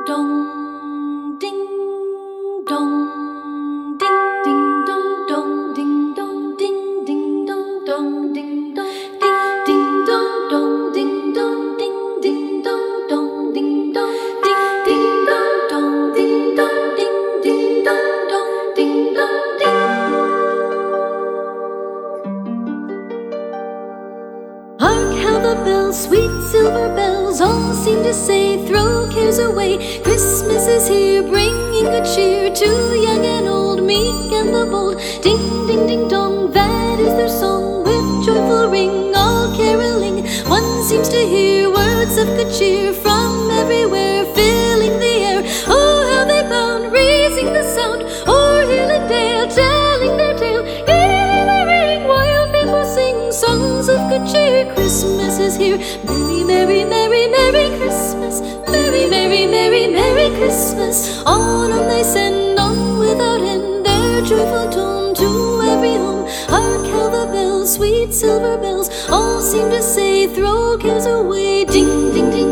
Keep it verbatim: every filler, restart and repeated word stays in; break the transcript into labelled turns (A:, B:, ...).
A: dong, ding dong, ding ding dong dong, ding dong, ding ding dong dong, ding dong, ding ding dong dong, ding dong, ding ding dong dong, ding dong, ding ding dong dong, ding dong, ding ding dong dong, ding dong, ding. Hark how the bells, sweet silver bells, all seem to say, throw cares away. Christmas is here, bringing good cheer to young and old, meek and the bold. Ding, ding, ding, dong, that is their song, with joyful ring, all caroling. One seems to hear words of good cheer from everywhere, filling the air. Oh, how they bound, raising the sound, o'er hill and dale, telling their tale, giving the ring, while people sing songs of good cheer. Christmas is here, merry, merry, merry, merry Christmas, merry, merry, merry, merry Christmas. On, on they send, on without end, their joyful tone to every home. Hark how the bells, sweet silver bells, all seem to say, throw cares away. Ding, ding, ding.